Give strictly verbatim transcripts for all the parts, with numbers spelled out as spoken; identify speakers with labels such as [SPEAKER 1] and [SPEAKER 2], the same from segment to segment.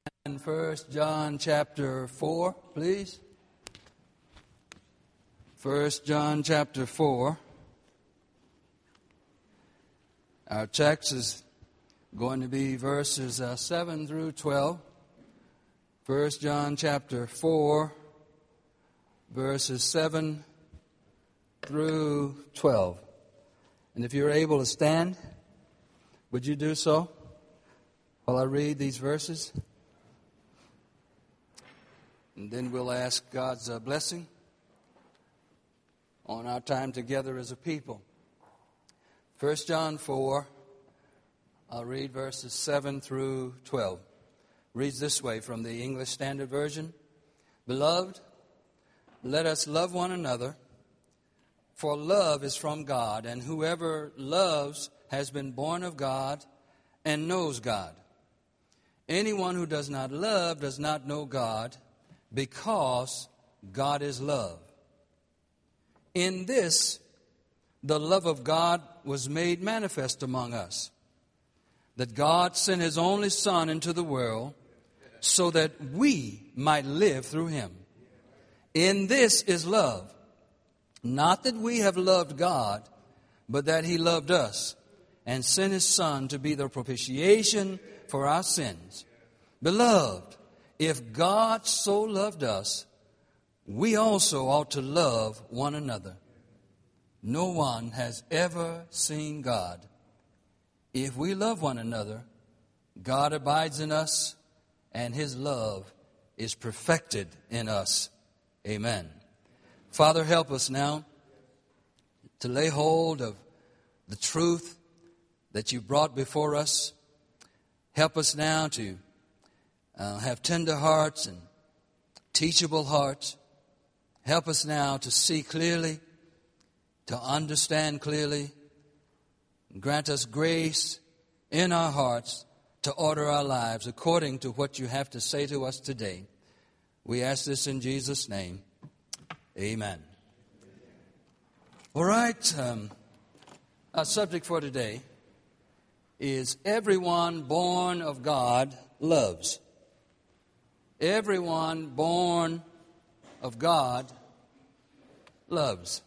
[SPEAKER 1] in First John chapter four, please. First John chapter four. Our text is going to be verses uh, seven through twelve. First John chapter four, verses seven through twelve. And if you're able to stand, would you do so while I read these verses? And then we'll ask God's uh, blessing on our time together as a people. First John four, I'll read verses seven through twelve. Reads this way from the English Standard Version. Beloved, let us love one another, for love is from God, and whoever loves has been born of God and knows God. Anyone who does not love does not know God, because God is love. In this, the love of God was made manifest among us, that God sent His only Son into the world so that we might live through Him. In this is love, not that we have loved God, but that He loved us and sent His Son to be the propitiation for our sins. Beloved, if God so loved us, we also ought to love one another. No one has ever seen God. If we love one another, God abides in us, and His love is perfected in us. Amen. Father, help us now to lay hold of the truth that You brought before us. Help us now to uh, have tender hearts and teachable hearts. Help us now to see clearly, to understand clearly. Grant us grace in our hearts to order our lives according to what You have to say to us today. We ask this in Jesus' name. Amen. All right. Um, our subject for today is everyone born of God loves. Everyone born of God loves.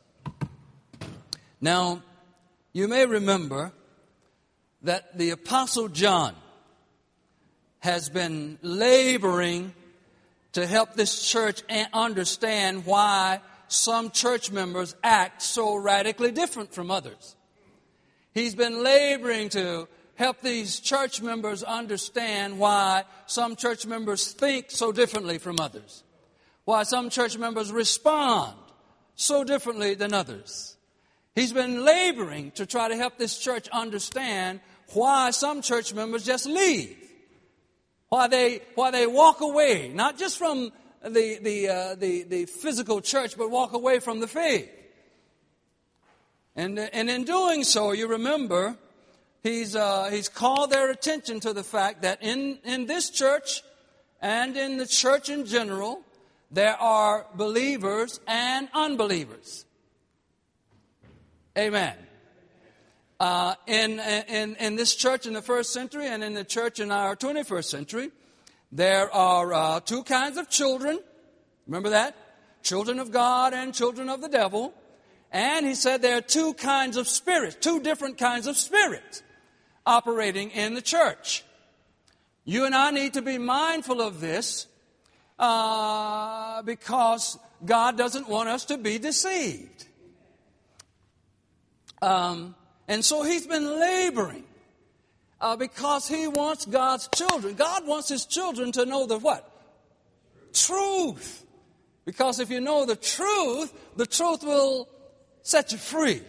[SPEAKER 1] Now, you may remember that the Apostle John has been laboring to help this church understand why some church members act so radically different from others. He's been laboring to help these church members understand why some church members think so differently from others, why some church members respond so differently than others. He's been laboring to try to help this church understand why some church members just leave, why they why they walk away, not just from the the uh, the the physical church, but walk away from the faith. And and in doing so, you remember, he's uh, he's called their attention to the fact that in in this church and in the church in general, there are believers and unbelievers. Amen. Uh, in, in, in this church in the first century and in the church in our twenty-first century, there are uh, two kinds of children. Remember that? Children of God and children of the devil. And he said there are two kinds of spirits, two different kinds of spirits operating in the church. You and I need to be mindful of this uh, because God doesn't want us to be deceived. Um, and so he's been laboring uh, because he wants God's children. God wants His children to know the what? Truth. Because if you know the truth, the truth will set you free.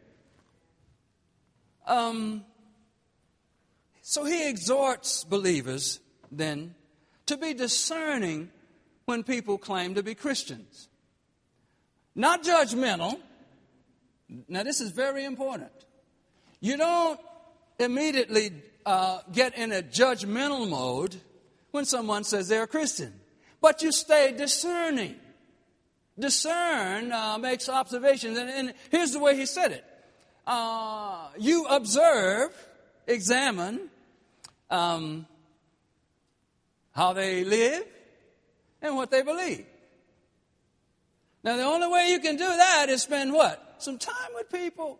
[SPEAKER 1] Um, so he exhorts believers then to be discerning when people claim to be Christians. Not judgmental. Now, this is very important. You don't immediately uh, get in a judgmental mode when someone says they're a Christian. But you stay discerning. Discern uh, makes observations. And, and here's the way he said it. Uh, you observe, examine, um, how they live, and what they believe. Now, the only way you can do that is spend what? Some time with people.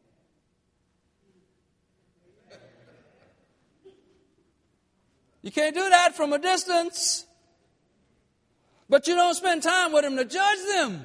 [SPEAKER 1] You can't do that from a distance. But you don't spend time with them to judge them.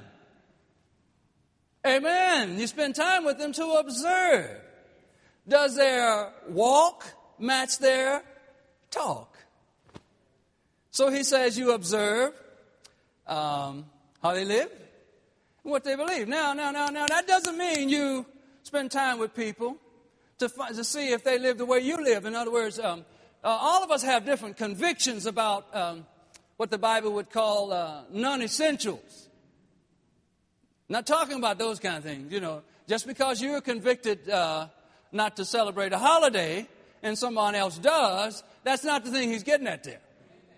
[SPEAKER 1] Amen. You spend time with them to observe. Does their walk match their talk? So he says you observe um, how they live and what they believe. Now, now, now, now, that doesn't mean you spend time with people to, to see if they live the way you live. In other words, um, uh, all of us have different convictions about um, what the Bible would call uh, non-essentials. Not talking about those kind of things, you know. Just because you're convicted uh, not to celebrate a holiday and someone else does, that's not the thing he's getting at there.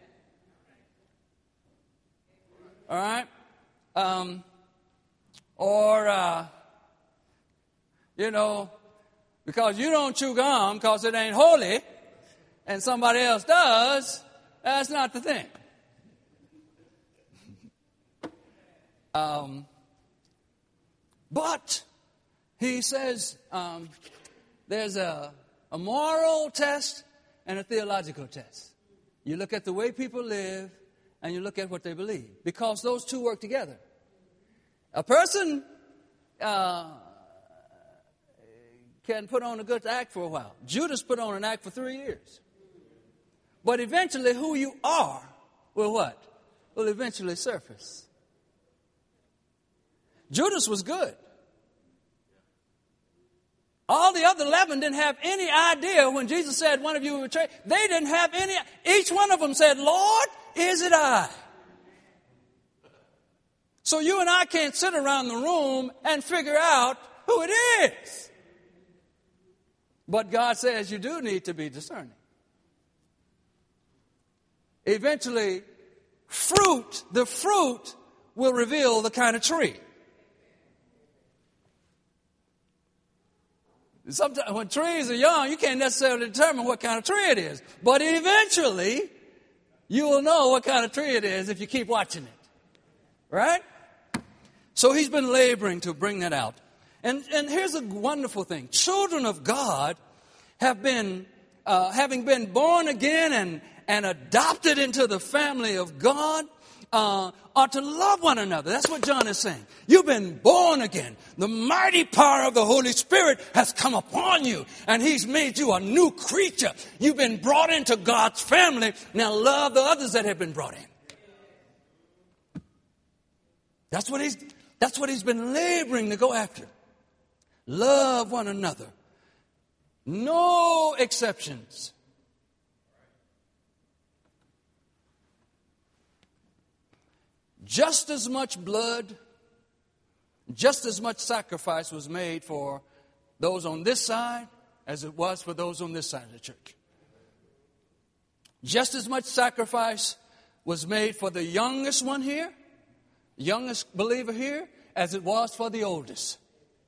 [SPEAKER 1] All right? Um, or, uh, you know, because you don't chew gum because it ain't holy and somebody else does, that's not the thing. Um, but he says um, there's a, a moral test and a theological test. You look at the way people live and you look at what they believe, because those two work together. A person uh, can put on a good act for a while. Judas put on an act for three years. But eventually who you are will what? Will eventually surface. Judas was good. All the other eleven didn't have any idea when Jesus said one of you will betray. They didn't have any. Each one of them said, Lord, is it I? So you and I can't sit around the room and figure out who it is. But God says you do need to be discerning. Eventually, fruit, the fruit will reveal the kind of tree. Sometimes when trees are young, you can't necessarily determine what kind of tree it is. But eventually, you will know what kind of tree it is if you keep watching it. Right? So he's been laboring to bring that out. And, and here's a wonderful thing. Children of God have been, uh, having been born again and, and adopted into the family of God, Uh, are to love one another. That's what John is saying. You've been born again. The mighty power of the Holy Spirit has come upon you, and He's made you a new creature. You've been brought into God's family. Now love the others that have been brought in. That's what He's, that's what He's been laboring to go after. Love one another. No exceptions. Just as much blood, just as much sacrifice was made for those on this side as it was for those on this side of the church. Just as much sacrifice was made for the youngest one here, youngest believer here, as it was for the oldest.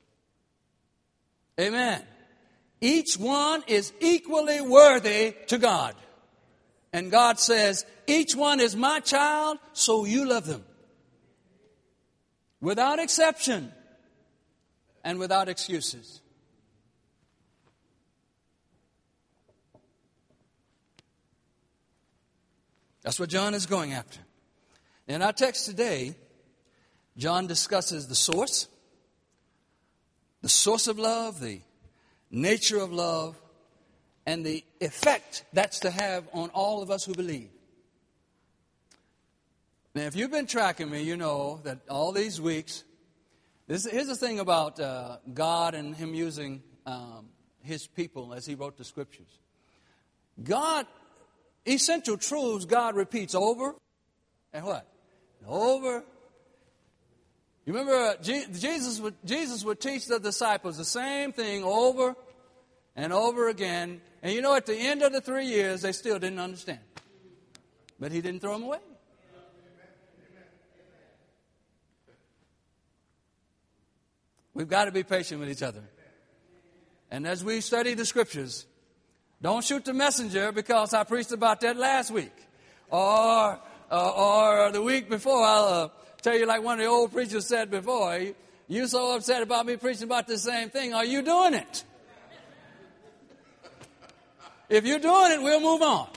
[SPEAKER 1] Amen. Each one is equally worthy to God. And God says, each one is my child, so you love them. Without exception and without excuses. That's what John is going after. In our text today, John discusses the source, the source of love, the nature of love, and the effect that's to have on all of us who believe. Now, if you've been tracking me, you know that all these weeks, this, here's the thing about uh, God and Him using um, His people as He wrote the Scriptures. God, essential truths God repeats over and what? Over. You remember uh, Jesus would, Jesus would teach the disciples the same thing over and over again. And you know, at the end of the three years, they still didn't understand. But He didn't throw them away. We've got to be patient with each other. And as we study the Scriptures, don't shoot the messenger because I preached about that last week. Or, uh, or the week before, I'll uh, tell you like one of the old preachers said before, you, you so upset about me preaching about the same thing. Are you doing it? If you're doing it, we'll move on.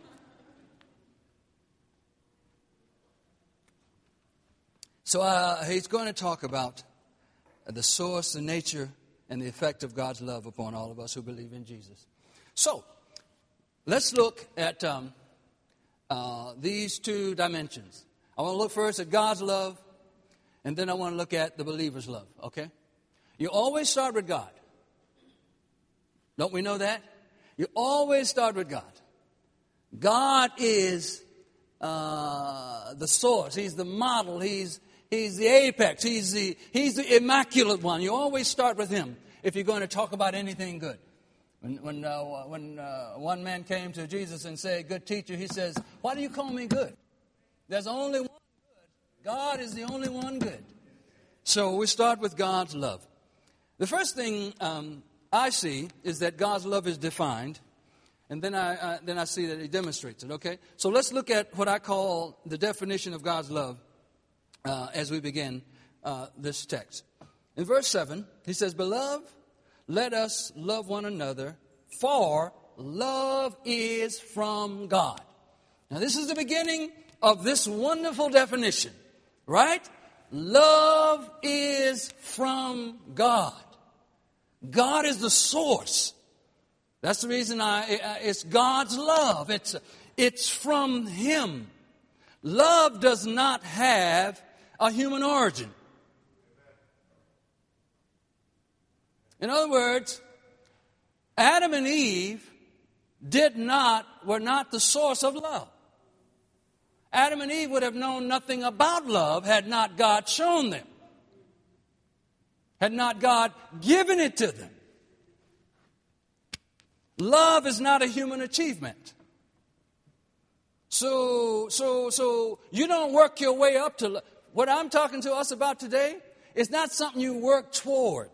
[SPEAKER 1] So uh, he's going to talk about the source, the nature, and the effect of God's love upon all of us who believe in Jesus. So, let's look at um, uh, these two dimensions. I want to look first at God's love, and then I want to look at the believer's love, okay? You always start with God. Don't we know that? You always start with God. God is uh, the source. He's the model. He's He's the apex. He's the, he's the immaculate one. You always start with him if you're going to talk about anything good. When, when, uh, when uh, one man came to Jesus and said, good teacher, he says, why do you call me good? There's only one good. God is the only one good. So we start with God's love. The first thing um, I see is that God's love is defined. And then I, uh, then I see that he demonstrates it, okay? So let's look at what I call the definition of God's love. Uh, as we begin uh, this text. In verse seven, he says, Beloved, let us love one another, for love is from God. Now, this is the beginning of this wonderful definition, right? Love is from God. God is the source. That's the reason I, it's God's love. It's, it's from him. Love does not have a human origin. In other words, Adam and Eve did not, were not the source of love. Adam and Eve would have known nothing about love had not God shown them. Had not God given it to them. Love is not a human achievement. So, so, so you don't work your way up to love. What I'm talking to us about today is not something you work toward.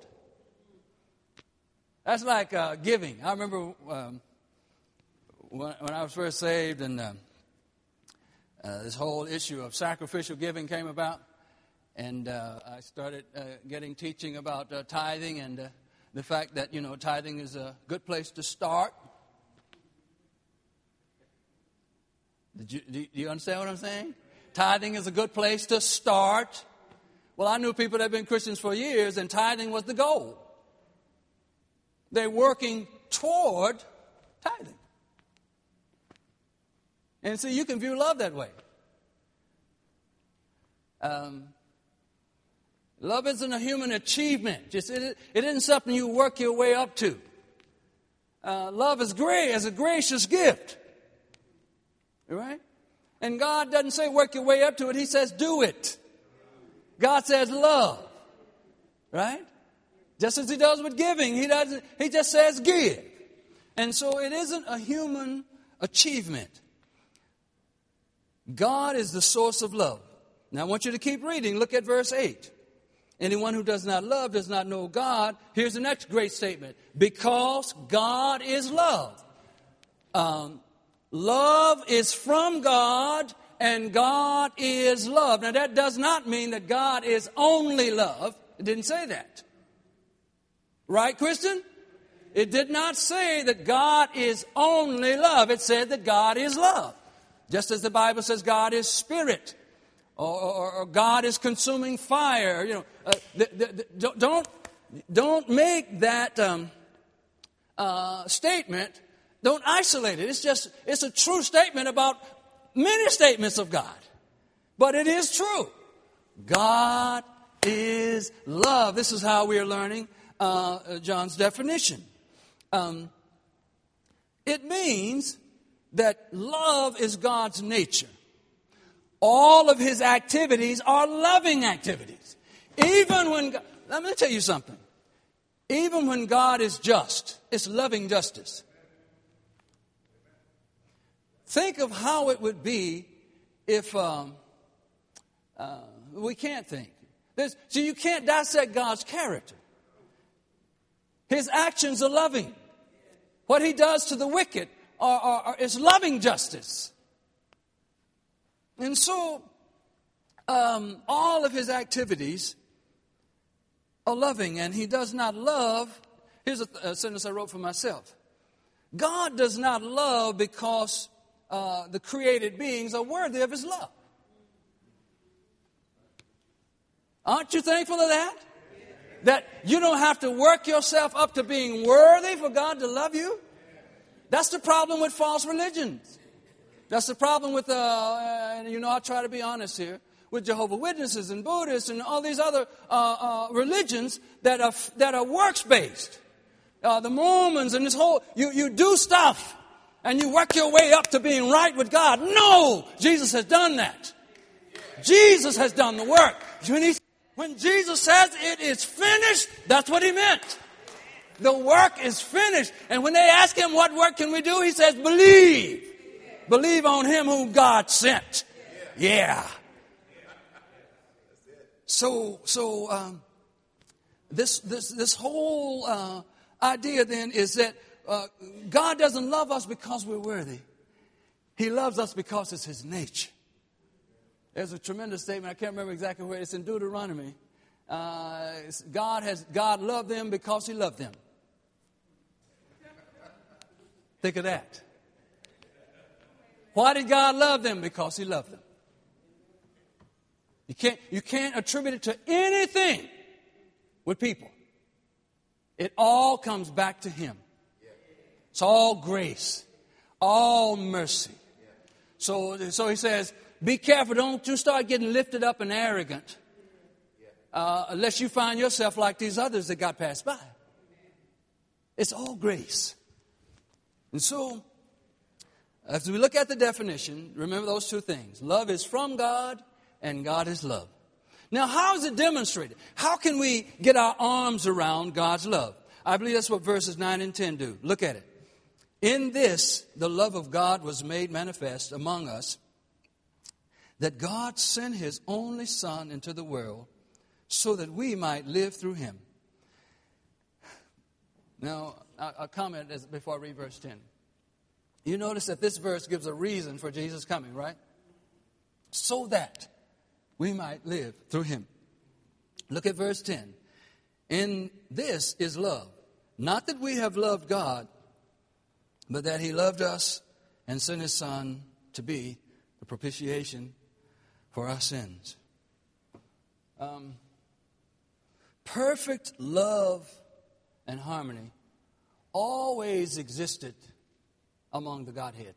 [SPEAKER 1] That's like uh, giving. I remember um, when, when I was first saved and uh, uh, this whole issue of sacrificial giving came about. And uh, I started uh, getting teaching about uh, tithing and uh, the fact that, you know, tithing is a good place to start. Did you, do you understand what I'm saying? Tithing is a good place to start. Well, I knew people that have been Christians for years, and tithing was the goal. They're working toward tithing. And see, you can view love that way. Um, love isn't a human achievement. Just it, it isn't something you work your way up to. Uh, love is great, as a gracious gift. Right? And God doesn't say work your way up to it. He says do it. God says love. Right? Just as he does with giving. He doesn't. He just says give. And so it isn't a human achievement. God is the source of love. Now I want you to keep reading. Look at verse eight. Anyone who does not love does not know God. Here's the next great statement. Because God is love. Um... Love is from God, and God is love. Now, that does not mean that God is only love. It didn't say that. Right, Kristen? It did not say that God is only love. It said that God is love. Just as the Bible says God is spirit, or, or, or God is consuming fire. You know, uh, the, the, the, don't, don't make that um, uh, statement. Don't isolate it. It's just, it's a true statement about many statements of God. But it is true. God is love. This is how we are learning uh, John's definition. Um, it means that love is God's nature. All of his activities are loving activities. Even when, God, let me tell you something. Even when God is just, it's loving justice. Think of how it would be if um, uh, we can't think. There's, so you can't dissect God's character. His actions are loving. What he does to the wicked are, are, are, is loving justice. And so um, all of his activities are loving, and he does not love. Here's a, a sentence I wrote for myself. God does not love because uh, the created beings are worthy of his love. Aren't you thankful of that? That you don't have to work yourself up to being worthy for God to love you? That's the problem with false religions. That's the problem with, uh, and you know, I'll try to be honest here, with Jehovah's Witnesses and Buddhists and all these other uh, uh, religions that are that are works-based. Uh, the Mormons and this whole, you, you do stuff and you work your way up to being right with God. No! Jesus has done that. Jesus has done the work. When, he, when Jesus says it is finished, that's what he meant. The work is finished. And when they ask him, what work can we do? He says, believe. Believe on him whom God sent. Yeah. So, so um, this this this whole uh, idea then is that uh, God doesn't love us because we're worthy. He loves us because it's his nature. There's a tremendous statement. I can't remember exactly where it's in Deuteronomy. Uh, it's God has God loved them because he loved them. Think of that. Why did God love them? Because he loved them. You can't, you can't attribute it to anything with people. It all comes back to him. It's all grace, all mercy. So, so he says, be careful. Don't you start getting lifted up and arrogant uh, unless you find yourself like these others that got passed by. It's all grace. And so, as we look at the definition, remember those two things. Love is from God, and God is love. Now, how is it demonstrated? How can we get our arms around God's love? I believe that's what verses nine and ten do. Look at it. In this, the love of God was made manifest among us, that God sent his only Son into the world so that we might live through him. Now, I'll comment as, before I read verse ten. You notice that this verse gives a reason for Jesus coming, right? So that we might live through him. Look at verse ten. In this is love. Not that we have loved God, but that he loved us and sent his Son to be the propitiation for our sins. Um, perfect love and harmony always existed among the Godhead.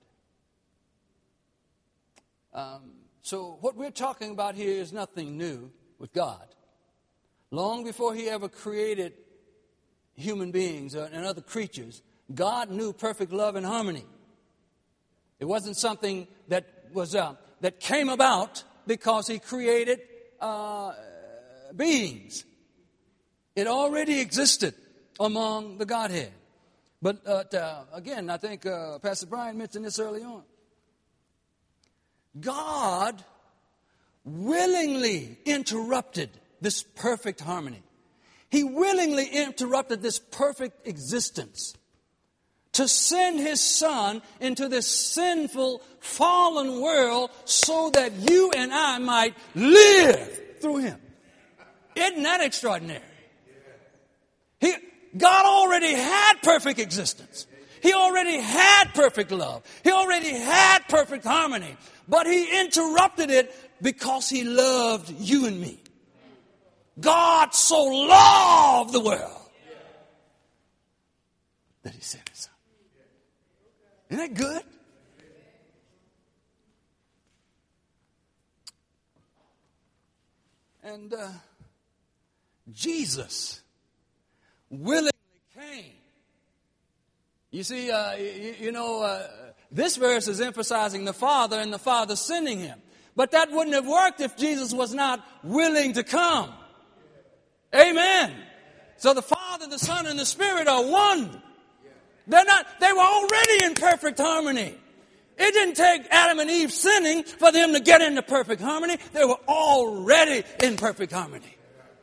[SPEAKER 1] Um, so what we're talking about here is nothing new with God. Long before he ever created human beings and other creatures, God knew perfect love and harmony. It wasn't something that was uh, that came about because he created uh, beings. It already existed among the Godhead. But uh, uh, again, I think uh, Pastor Brian mentioned this early on. God willingly interrupted this perfect harmony. He willingly interrupted this perfect existence to send his Son into this sinful, fallen world so that you and I might live through him. Isn't that extraordinary? He, God already had perfect existence. He already had perfect love. He already had perfect harmony. But he interrupted it because he loved you and me. God so loved the world that he sent his Son. Isn't that good? And uh, Jesus willingly came. You see, uh, you, you know, uh, this verse is emphasizing the Father and the Father sending him. But that wouldn't have worked if Jesus was not willing to come. Amen. So the Father, the Son, and the Spirit are one. They're not, they were already in perfect harmony. It didn't take Adam and Eve sinning for them to get into perfect harmony. They were already in perfect harmony.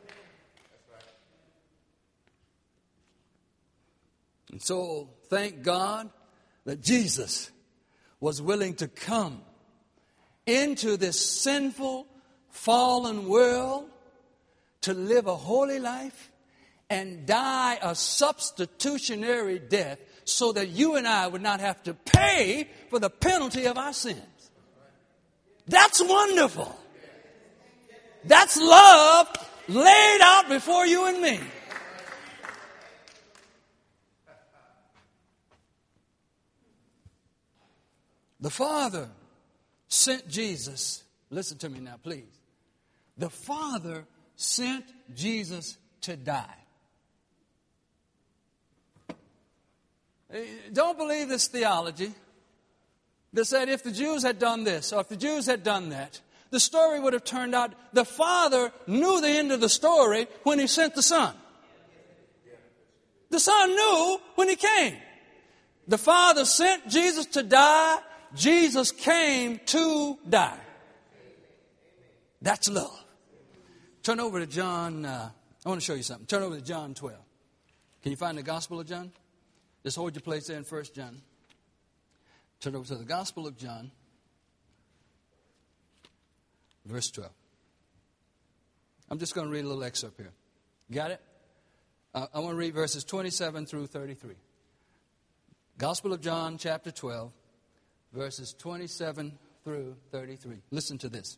[SPEAKER 1] And so, thank God that Jesus was willing to come into this sinful, fallen world to live a holy life and die a substitutionary death so that you and I would not have to pay for the penalty of our sins. That's wonderful. That's love laid out before you and me. The Father sent Jesus. Listen to me now, please. The Father sent Jesus to die. Don't believe this theology that said if the Jews had done this or if the Jews had done that, the story would have turned out. The Father knew the end of the story when He sent the Son. The Son knew when He came. The Father sent Jesus to die. Jesus came to die. That's love. Turn over to John. Uh, I want to show you something. Turn over to John twelve. Can you find the Gospel of John? Just hold your place there in First John. Turn over to the Gospel of John, verse twelve. I'm just going to read a little excerpt here. Got it? Uh, I want to read verses twenty-seven through thirty-three. Gospel of John, chapter twelve, verses twenty-seven through thirty-three. Listen to this.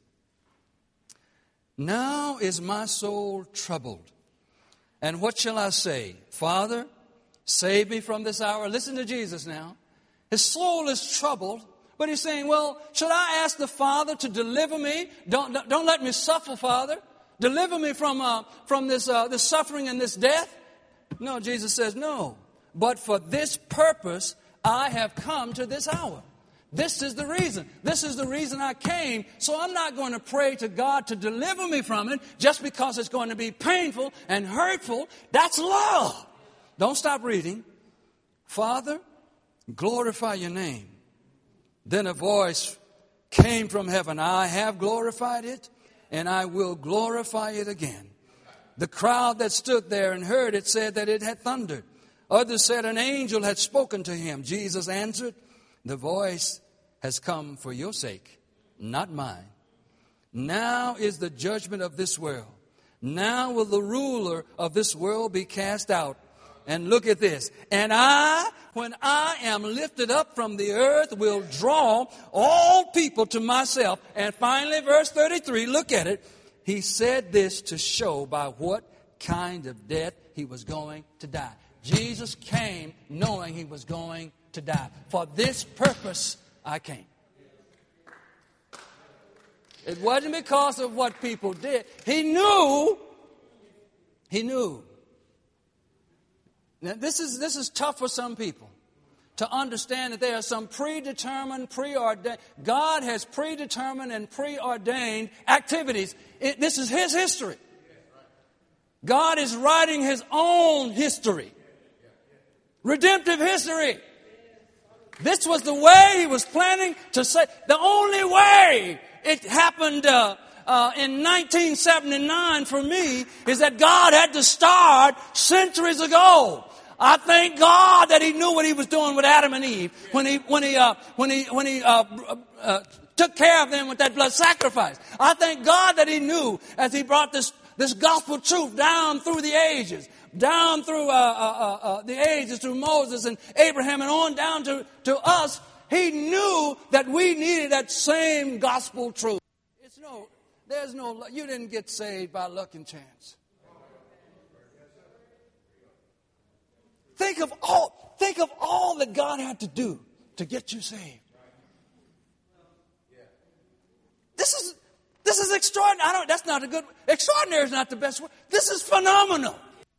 [SPEAKER 1] Now is my soul troubled. And what shall I say? Father, save me from this hour. Listen to Jesus now. His soul is troubled, but he's saying, well, should I ask the Father to deliver me? Don't, don't let me suffer, Father. Deliver me from, uh, from this, uh, this suffering and this death. No, Jesus says, no. But for this purpose, I have come to this hour. This is the reason. This is the reason I came. So I'm not going to pray to God to deliver me from it just because it's going to be painful and hurtful. That's love. Don't stop reading. Father, glorify your name. Then a voice came from heaven. I have glorified it, and I will glorify it again. The crowd that stood there and heard it said that it had thundered. Others said an angel had spoken to him. Jesus answered, the voice has come for your sake, not mine. Now is the judgment of this world. Now will the ruler of this world be cast out. And look at this. And I, when I am lifted up from the earth, will draw all people to myself. And finally, verse thirty-three, look at it. He said this to show by what kind of death he was going to die. Jesus came knowing he was going to die. For this purpose, I came. It wasn't because of what people did. He knew. He knew. Now, this is, this is tough for some people to understand that there are some predetermined, preordained. God has predetermined and preordained activities. It, this is His history. God is writing His own history. Redemptive history. This was the way He was planning to say. The only way it happened uh, uh, in nineteen seventy-nine for me is that God had to start centuries ago. I thank God that He knew what He was doing with Adam and Eve when He when He uh, when He when He uh, uh, took care of them with that blood sacrifice. I thank God that He knew as He brought this this gospel truth down through the ages. Down through uh, uh, uh, the ages, through Moses and Abraham and on down to, to us, He knew that we needed that same gospel truth. It's no, there's no, you didn't get saved by luck and chance. Think of all, think of all that God had to do to get you saved. This is, this is extraordinary. I don't, that's not a good, extraordinary is not the best word. This is phenomenal.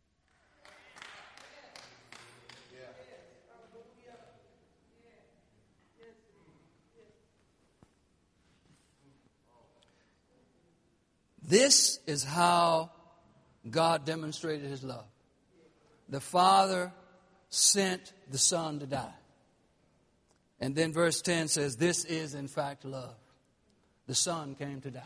[SPEAKER 1] This is how God demonstrated His love. The Father sent the Son to die. And then verse ten says, this is in fact love. The Son came to die.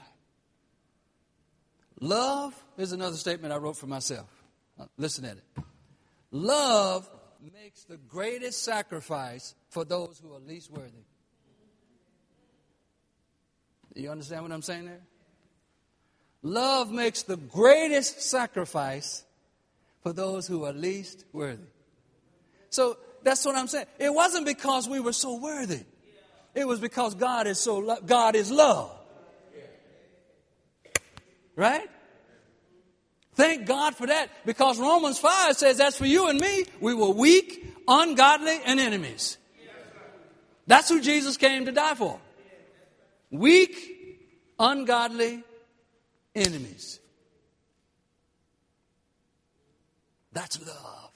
[SPEAKER 1] Love, here's another statement I wrote for myself. Listen at it. Love makes the greatest sacrifice for those who are least worthy. You understand what I'm saying there? Love makes the greatest sacrifice for those who are least worthy. So that's what I'm saying. It wasn't because we were so worthy. It was because God is so lo- God is love. Right? Thank God for that, because Romans five says, as for you and me, we were weak, ungodly, and enemies. That's who Jesus came to die for. Weak, ungodly, enemies. That's love.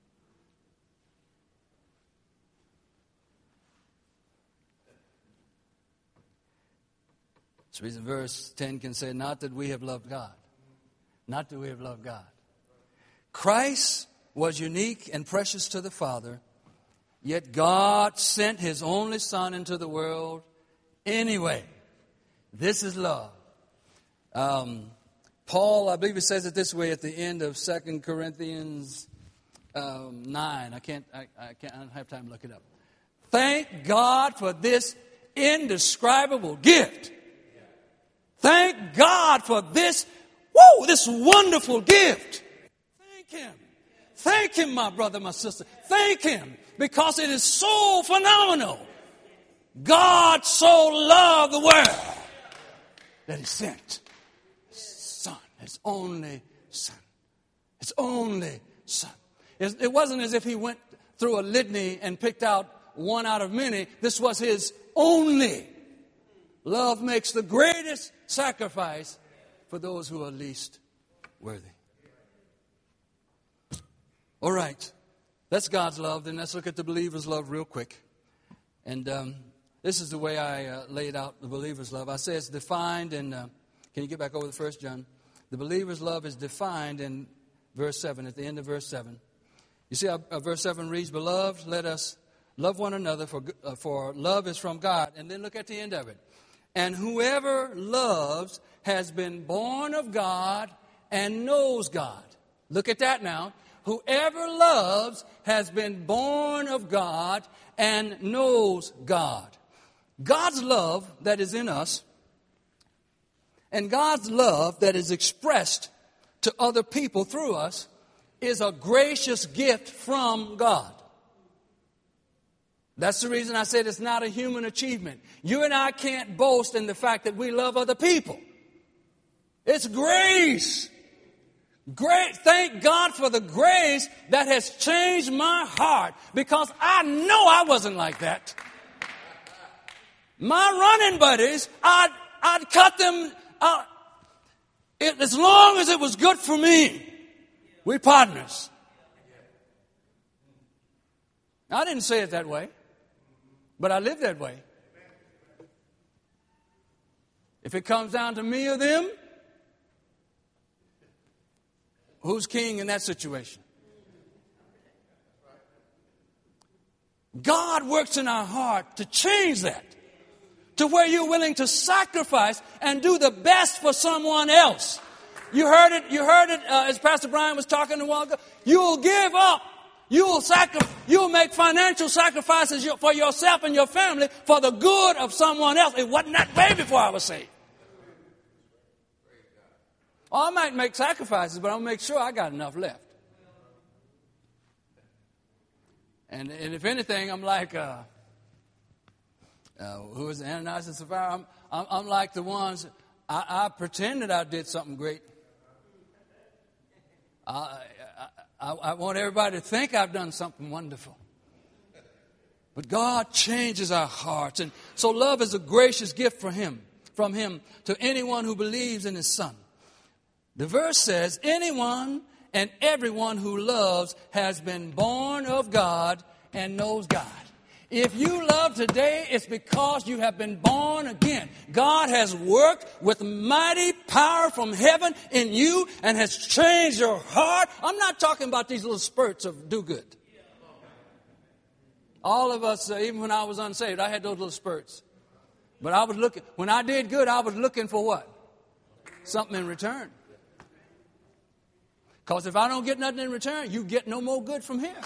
[SPEAKER 1] That's the reason verse ten can say, not that we have loved God. Not that we have loved God. Christ was unique and precious to the Father, yet God sent His only Son into the world anyway. This is love. Um, Paul, I believe he says it this way at the end of Second Corinthians um, nine. I can't, I, I can't, I don't have time to look it up. Thank God for this indescribable gift. Thank God for this, whoa, this wonderful gift. Thank Him. Thank Him, my brother, my sister. Thank Him, because it is so phenomenal. God so loved the world that He sent His Son, His only Son. His only Son. It wasn't as if He went through a litany and picked out one out of many. This was His only. Love makes the greatest sacrifice for those who are least worthy. All right. That's God's love. Then let's look at the believer's love real quick. And um, this is the way I uh, laid out the believer's love. I say it's defined in, uh, can you get back over to First John? The believer's love is defined in verse seven, at the end of verse seven. You see how uh, verse seven reads, Beloved, let us love one another, for, uh, for love is from God. And then look at the end of it. And whoever loves has been born of God and knows God. Look at that now. Whoever loves has been born of God and knows God. God's love that is in us and God's love that is expressed to other people through us is a gracious gift from God. That's the reason I said it's not a human achievement. You and I can't boast in the fact that we love other people. It's grace. Great. Thank God for the grace that has changed my heart, because I know I wasn't like that. My running buddies, I'd, I'd cut them out. It, as long as it was good for me. We partners. I didn't say it that way, but I live that way. If it comes down to me or them, who's king in that situation? God works in our heart to change that, to where you're willing to sacrifice and do the best for someone else. You heard it, you heard it uh, as Pastor Brian was talking a while ago. You'll give up. You'll sacrifice. You'll make financial sacrifices for yourself and your family for the good of someone else. It wasn't that way before I was saved. Well, I might make sacrifices, but I'll make sure I got enough left. And, and if anything, I'm like, uh, uh, who is Ananias and Sapphira? I'm, I'm, I'm like the ones, I, I pretended I did something great. I, I, I want everybody to think I've done something wonderful. But God changes our hearts. And so love is a gracious gift for him, from Him to anyone who believes in His Son. The verse says, anyone and everyone who loves has been born of God and knows God. If you love today, it's because you have been born again. God has worked with mighty power from heaven in you and has changed your heart. I'm not talking about these little spurts of do-good. All of us, uh, even when I was unsaved, I had those little spurts. But I was looking, when I did good, I was looking for what? Something in return. Because if I don't get nothing in return, you get no more good from here.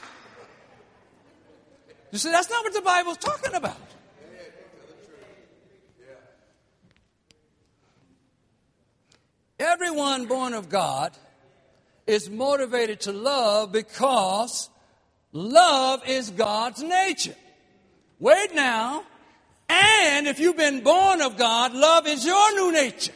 [SPEAKER 1] You see, that's not what the Bible's talking about. Everyone born of God is motivated to love because love is God's nature. Wait now. And if you've been born of God, love is your new nature.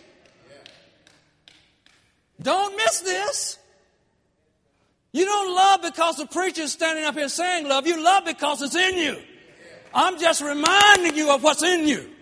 [SPEAKER 1] Don't miss this. You don't love because the preacher is standing up here saying love. You love because it's in you. I'm just reminding you of what's in you.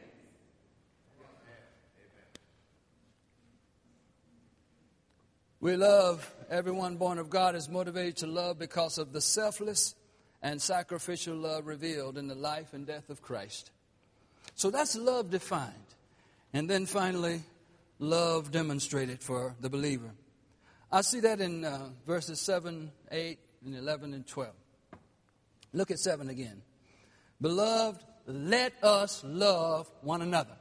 [SPEAKER 1] We love, everyone born of God is motivated to love because of the selfless and sacrificial love revealed in the life and death of Christ. So that's love defined. And then finally, love demonstrated for the believer. I see that in uh, verses seven, eight, and eleven, and twelve. Look at seven again. Beloved, let us love one another.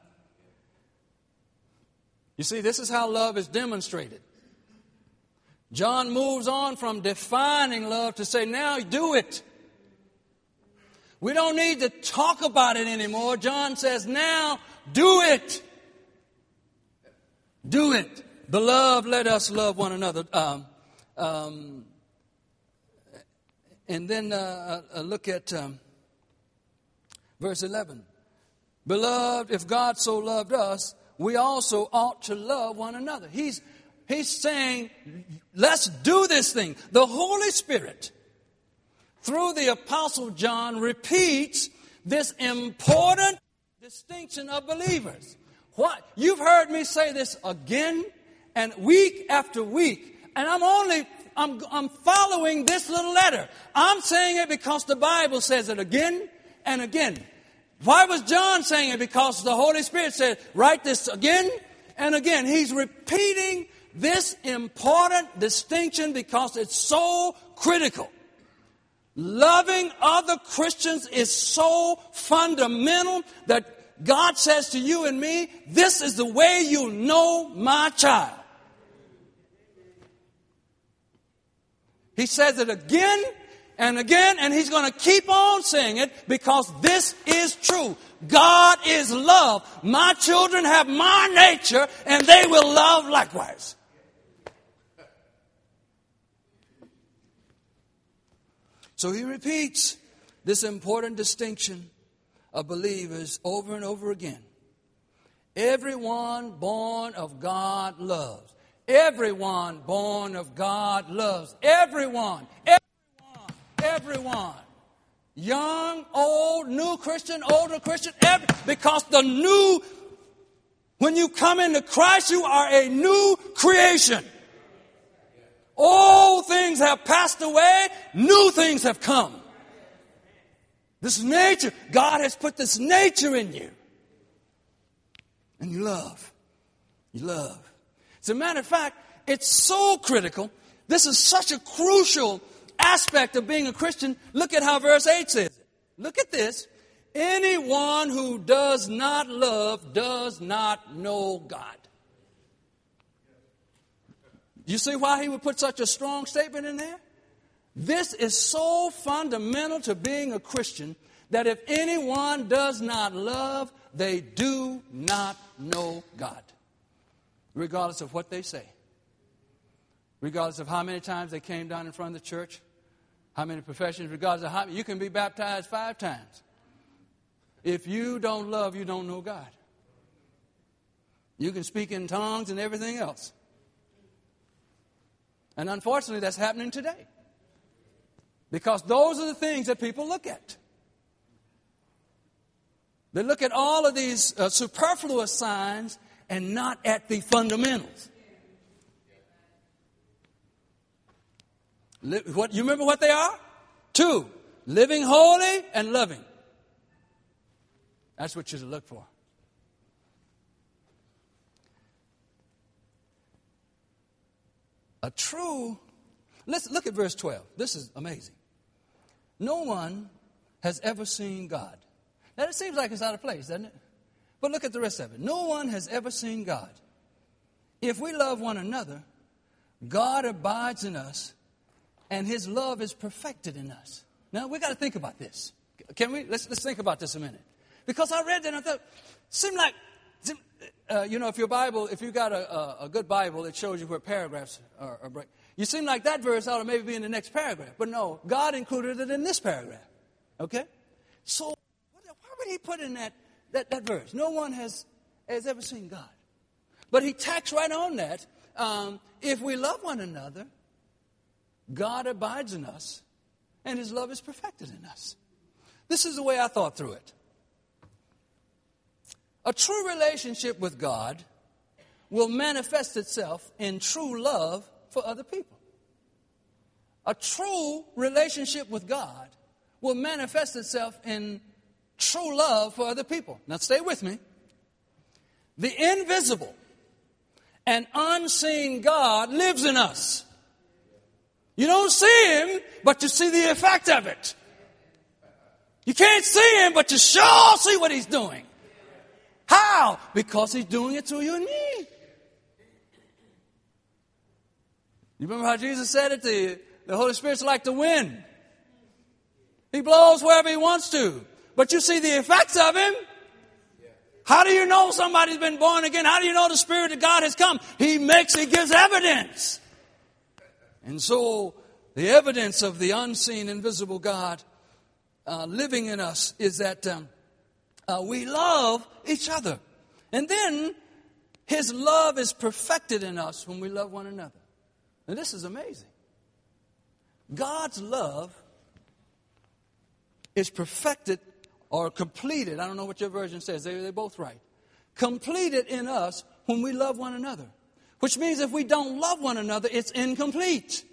[SPEAKER 1] You see, this is how love is demonstrated. John moves on from defining love to say, now do it. We don't need to talk about it anymore. John says, now do it. Do it. Beloved, let us love one another. Um, um, and then uh, uh, look at um, verse eleven. Beloved, if God so loved us, we also ought to love one another. He's, he's saying, let's do this thing. The Holy Spirit, through the Apostle John, repeats this important distinction of believers. What? You've heard me say this again and week after week. And I'm only, I'm, I'm following this little letter. I'm saying it because the Bible says it again and again. Why was John saying it? Because the Holy Spirit said, write this again and again. He's repeating this important distinction because it's so critical. Loving other Christians is so fundamental that God says to you and me, this is the way you know my child. He says it again and again, and he's going to keep on saying it because this is true. God is love. My children have my nature, and they will love likewise. So he repeats this important distinction of believers over and over again. Everyone born of God loves. Everyone born of God loves. Everyone, everyone, everyone. Young, old, new Christian, older Christian, every, because the new, when you come into Christ, you are a new creation. Old things have passed away, new things have come. This nature, God has put this nature in you. And you love. You love. As a matter of fact, it's so critical. This is such a crucial aspect of being a Christian. Look at how verse eight says it. Look at this. Anyone who does not love does not know God. You see why he would put such a strong statement in there? This is so fundamental to being a Christian that if anyone does not love, they do not know God. Regardless of what they say. Regardless of how many times they came down in front of the church. How many professions. Regardless of how you can be baptized five times. If you don't love, you don't know God. You can speak in tongues and everything else. And unfortunately, that's happening today. Because those are the things that people look at. They look at all of these uh, superfluous signs and not at the fundamentals. Li- what, you remember what they are? Two, living holy and loving. That's what you should look for. A true, let's look at verse twelve. This is amazing. No one has ever seen God. Now, it seems like it's out of place, doesn't it? But look at the rest of it. No one has ever seen God. If we love one another, God abides in us, and his love is perfected in us. Now, we've got to think about this. Can we? Let's, let's think about this a minute. Because I read that and I thought, it seemed like Uh, you know, if your Bible, if you got a, a, a good Bible, it shows you where paragraphs are, are break. You seem like that verse ought to maybe be in the next paragraph. But no, God included it in this paragraph. Okay? So, what, why would he put in that, that, that verse? No one has, has ever seen God. But he tacks right on that. Um, if we love one another, God abides in us, and his love is perfected in us. This is the way I thought through it. A true relationship with God will manifest itself in true love for other people. A true relationship with God will manifest itself in true love for other people. Now stay with me. The invisible and unseen God lives in us. You don't see him, but you see the effect of it. You can't see him, but you sure see what he's doing. How? Because he's doing it through you and me. You remember how Jesus said it? The, the Holy Spirit's like the wind. He blows wherever he wants to. But you see the effects of him. How do you know somebody's been born again? How do you know the Spirit of God has come? He makes, he gives evidence. And so the evidence of the unseen, invisible God uh, living in us is that um, uh, we love each other. And then his love is perfected in us when we love one another. Now this is amazing. God's love is perfected or completed. I don't know what your version says. They, they're both right. Completed in us when we love one another. Which means if we don't love one another, it's incomplete.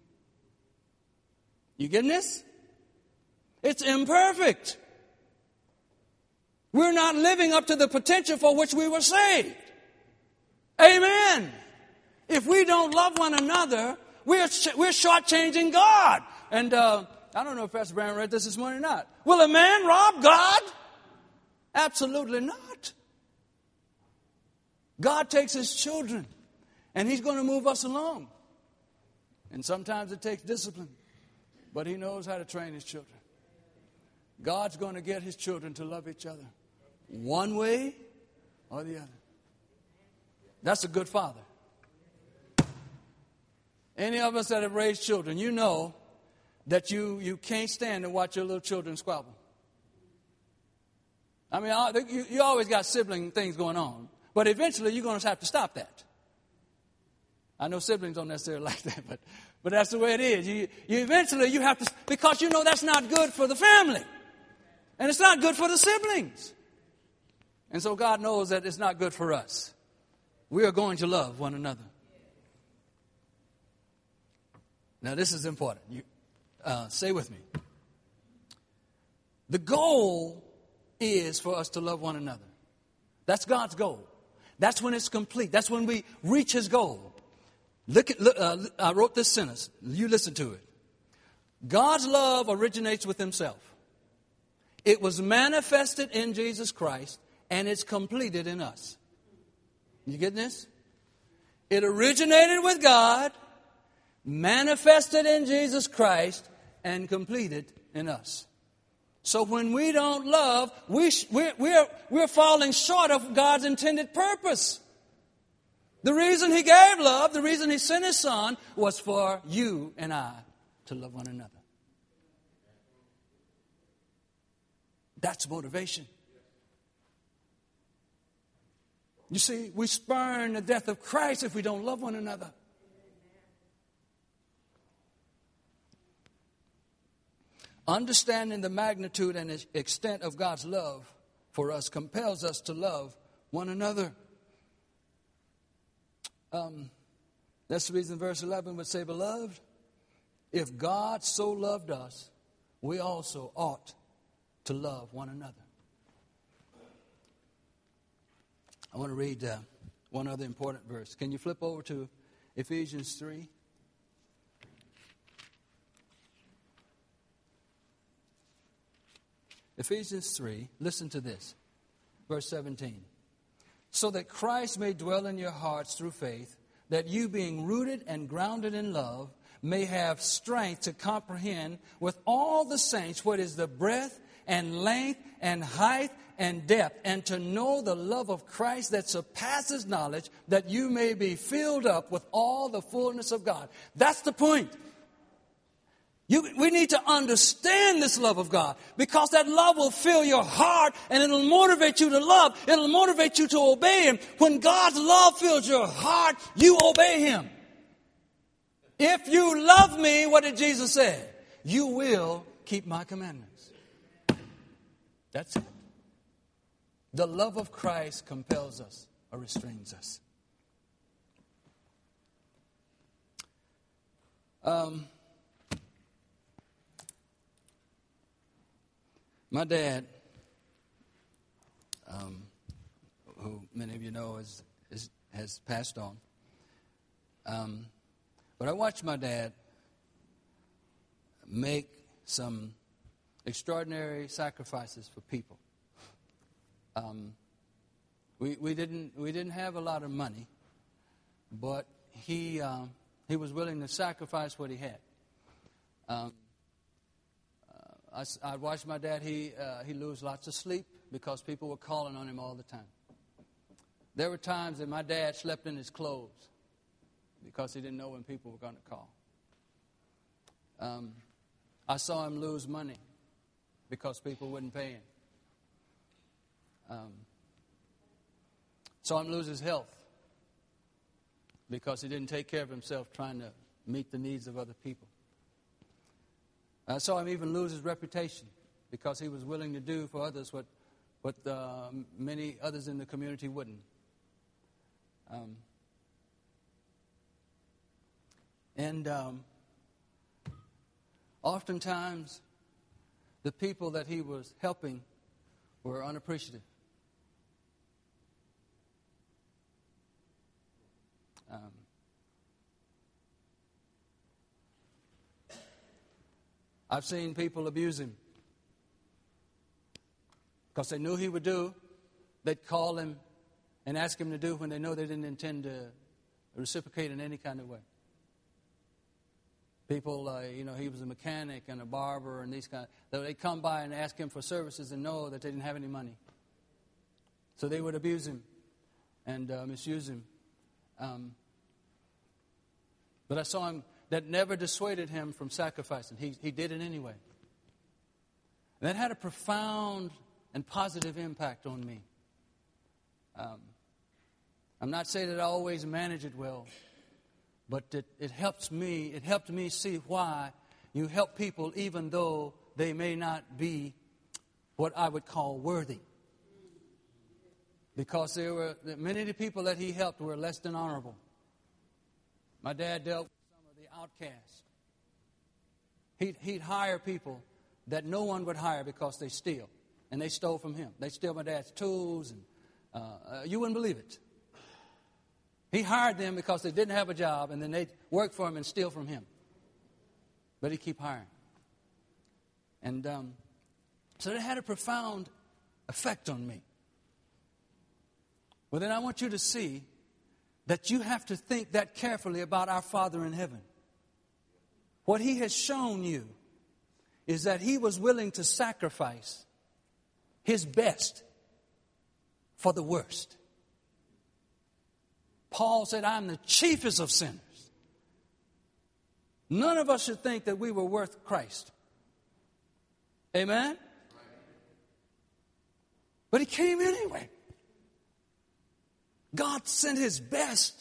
[SPEAKER 1] You getting this? It's imperfect. We're not living up to the potential for which we were saved. Amen. If we don't love one another, we're, we're shortchanging God. And uh, I don't know if Pastor Brown read this this morning or not. Will a man rob God? Absolutely not. God takes his children, and he's going to move us along. And sometimes it takes discipline, but he knows how to train his children. God's going to get his children to love each other one way or the other. That's a good father. Any of us that have raised children, you know that you, you can't stand to watch your little children squabble. I mean, you, you always got sibling things going on, but eventually you're going to have to stop that. I know siblings don't necessarily like that, but, but that's the way it is. You, you eventually you have to, because you know that's not good for the family. And it's not good for the siblings. And so God knows that it's not good for us. We are going to love one another. Now, this is important. You, uh, stay with me. The goal is for us to love one another. That's God's goal. That's when it's complete. That's when we reach his goal. Look at, look, uh, I wrote this sentence. You listen to it. God's love originates with himself. It was manifested in Jesus Christ, and it's completed in us. You getting this? It originated with God, manifested in Jesus Christ, and completed in us. So when we don't love, we, we're, we're, we're falling short of God's intended purpose. The reason he gave love, the reason he sent his son, was for you and I to love one another. That's motivation. You see, we spurn the death of Christ if we don't love one another. Understanding the magnitude and extent of God's love for us compels us to love one another. Um, that's the reason verse eleven would say, beloved, if God so loved us, we also ought to love one another. I want to read uh, one other important verse. Can you flip over to Ephesians three? Ephesians three, listen to this. Verse seventeen. So that Christ may dwell in your hearts through faith, that you being rooted and grounded in love, may have strength to comprehend with all the saints what is the breadth and length and height and depth, and to know the love of Christ that surpasses knowledge, that you may be filled up with all the fullness of God. That's the point. You, we need to understand this love of God, because that love will fill your heart and it'll motivate you to love. It'll motivate you to obey Him. When God's love fills your heart, you obey Him. If you love me, what did Jesus say? You will keep my commandments. That's it. The love of Christ compels us or restrains us. Um... My dad, um, who many of you know is, is, has passed on. Um, but I watched my dad make some extraordinary sacrifices for people. Um, we we didn't we didn't have a lot of money, but he um, he was willing to sacrifice what he had. Um, I, I watched my dad, he, uh, he lose lots of sleep because people were calling on him all the time. There were times that my dad slept in his clothes because he didn't know when people were going to call. Um, I saw him lose money because people wouldn't pay him. Um, saw him lose his health because he didn't take care of himself trying to meet the needs of other people. I saw him even lose his reputation because he was willing to do for others what, what uh, many others in the community wouldn't. Um, and um, oftentimes, the people that he was helping were unappreciative. Um, I've seen people abuse him because they knew he would do. They'd call him and ask him to do when they know they didn't intend to reciprocate in any kind of way. People, uh, you know, he was a mechanic and a barber and these kind of, they'd come by and ask him for services and know that they didn't have any money. So they would abuse him and uh, misuse him. Um, but I saw him. That never dissuaded him from sacrificing. He, he did it anyway. And that had a profound and positive impact on me. Um, I'm not saying that I always manage it well, but it, it helps me. It helped me see why you help people even though they may not be what I would call worthy. Because there were many of the people that he helped were less than honorable. My dad dealt outcast. He'd, he'd hire people that no one would hire because they steal. And they stole from him. They steal my dad's tools. And uh, uh, you wouldn't believe it. He hired them because they didn't have a job, and then they'd work for him and steal from him. But he'd keep hiring. And um, so it had a profound effect on me. Well, then I want you to see that you have to think that carefully about our Father in heaven. What He has shown you is that He was willing to sacrifice His best for the worst. Paul said, I'm the chiefest of sinners. None of us should think that we were worth Christ. Amen? But He came anyway. God sent His best.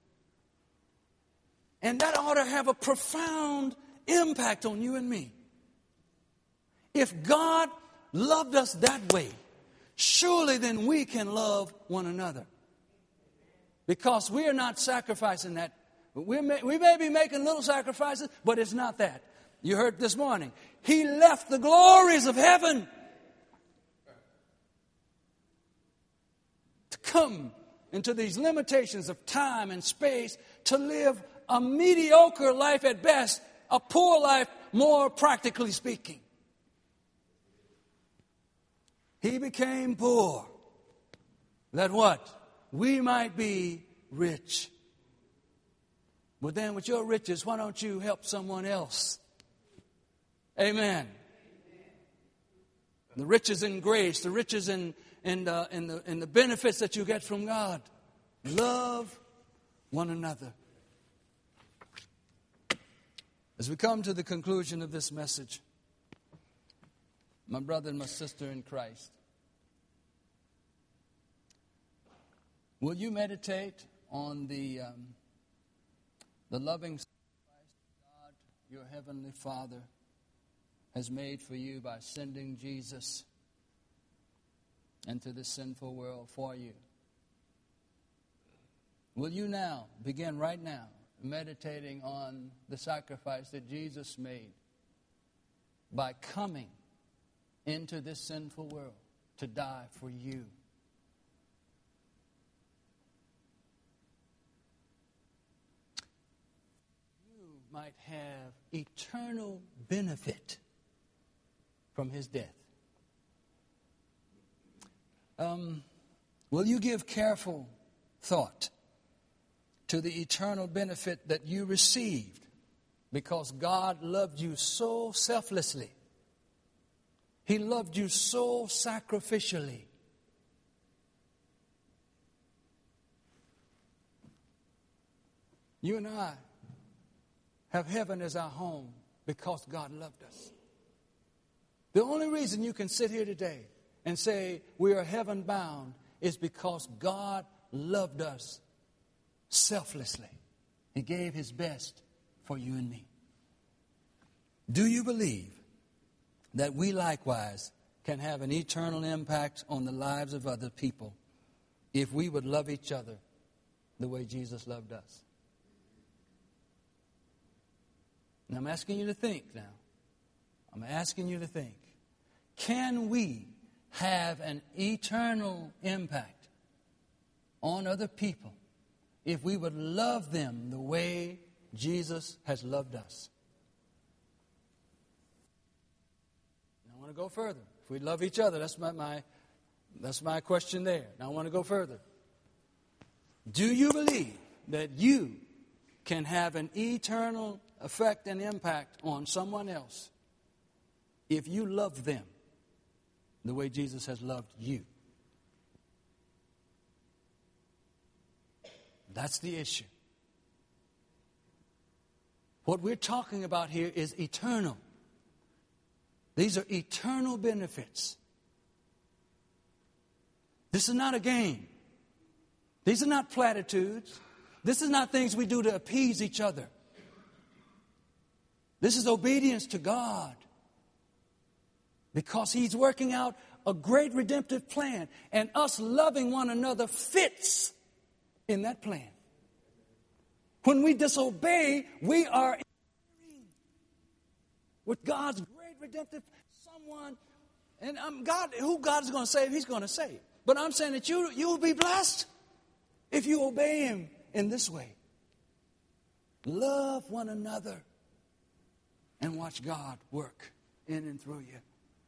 [SPEAKER 1] And that ought to have a profound impact on you and me. If God loved us that way, surely then we can love one another. Because we are not sacrificing that. We may, we may be making little sacrifices, but it's not that. You heard this morning. He left the glories of heaven to come into these limitations of time and space to live a mediocre life at best, a poor life more practically speaking. He became poor, that what? We might be rich. Well, then with your riches, why don't you help someone else? Amen. the riches in grace, the riches in, in, the, in, the, in the benefits that you get from God. Love one another. As we come to the conclusion of this message, my brother and my sister in Christ, will you meditate on the, um, the loving sacrifice God, your heavenly Father, has made for you by sending Jesus into this sinful world for you? Will you now, begin right now, meditating on the sacrifice that Jesus made by coming into this sinful world to die for you? You might have eternal benefit from his death. Um, will you give careful thought to the eternal benefit that you received because God loved you so selflessly? He loved you so sacrificially. You and I have heaven as our home because God loved us. The only reason you can sit here today and say we are heaven bound is because God loved us selflessly. He gave his best for you and me. Do you believe that we likewise can have an eternal impact on the lives of other people if we would love each other the way Jesus loved us? Now I'm asking you to think now. I'm asking you to think. Can we have an eternal impact on other people if we would love them the way Jesus has loved us? Now I want to go further. If we love each other, that's my, my, that's my question there. Now I want to go further. Do you believe that you can have an eternal effect and impact on someone else if you love them the way Jesus has loved you? That's the issue. What we're talking about here is eternal. These are eternal benefits. This is not a game. These are not platitudes. This is not things we do to appease each other. This is obedience to God. Because he's working out a great redemptive plan. And us loving one another fits in that plan. When we disobey, we are interfering with God's great redemptive someone. And um, God, who God is going to save, he's going to save. But I'm saying that you, you will be blessed if you obey him in this way. Love one another and watch God work in and through you.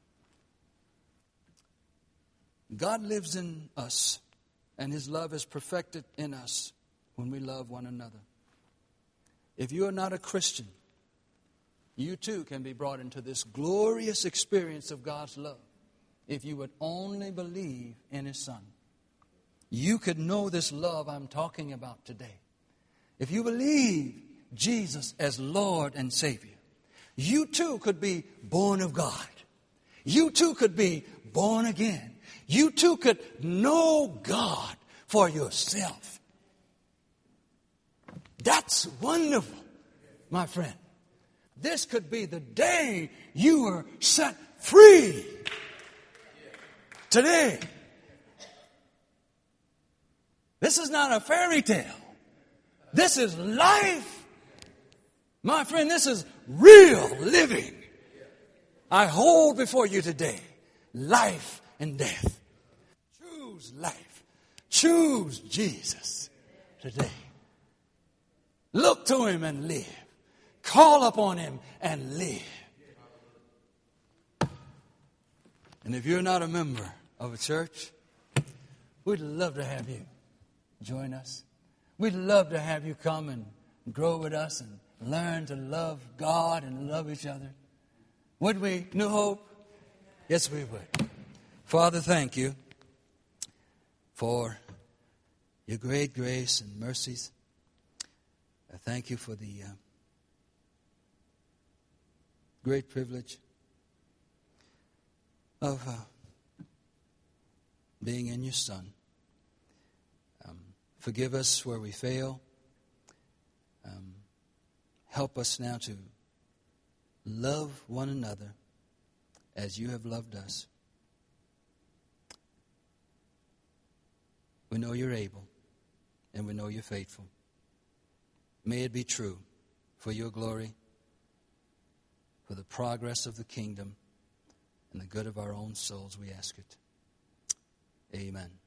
[SPEAKER 1] God lives in us, and his love is perfected in us when we love one another. If you are not a Christian, you too can be brought into this glorious experience of God's love if you would only believe in his Son. You could know this love I'm talking about today. If you believe Jesus as Lord and Savior, you too could be born of God. You too could be born again. You too could know God for yourself. That's wonderful, my friend. This could be the day you were set free. Today. This is not a fairy tale. This is life. My friend, this is real living. I hold before you today life and death. Choose life. Choose Jesus today. Look to him and live. Call upon him and live. And if you're not a member of a church, we'd love to have you join us. We'd love to have you come and grow with us and learn to love God and love each other. Would we, New Hope? Yes, we would. Father, thank you for your great grace and mercies. I thank you for the uh, great privilege of uh, being in your Son. Um, forgive us where we fail. Um, help us now to love one another as you have loved us. We know you're able, and we know you're faithful. May it be true for your glory, for the progress of the kingdom, and the good of our own souls, we ask it. Amen.